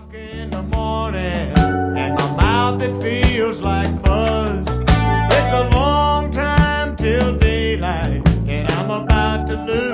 In the morning, and my mouth it feels like fuzz. It's a long time till daylight, and I'm about to lose